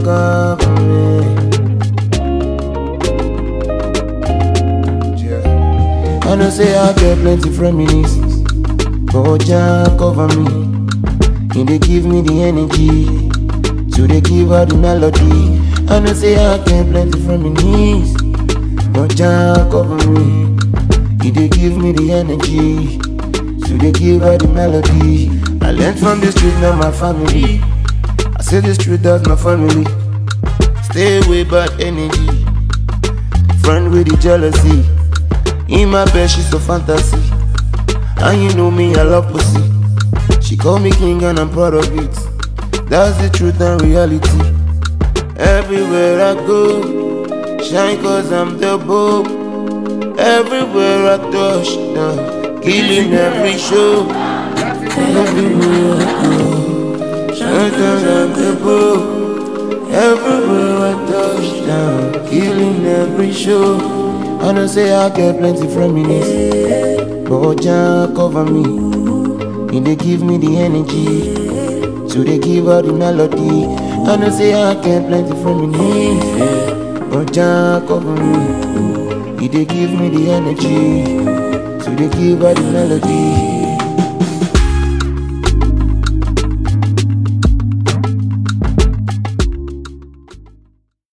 cover me. I know say I get plenty reminiscences, but Jah cover me. He dey give me the energy, so they give her the melody. I know say I get plenty reminiscences, but Jah cover me. He dey give me the energy, so they give her the melody. I learned from the street, not my family. I say the street, that's my family. Stay away bad energy, friend with the jealousy. In my bed, she's a fantasy. And you know me, I love pussy. She call me king and I'm proud of it. That's the truth and reality. Everywhere I go, shine cause I'm the Pope. Everywhere I touch, down, killing every show. Everywhere I go, shine cause I'm the Pope. Everywhere I touch, down, killing every show. I know say I get plenty reminiscences, but Jah cover me. He dey give me the energy, so they give her the melody. I know say I get plenty reminiscences, but Jah cover me. He dey give me the energy, so they give her the melody.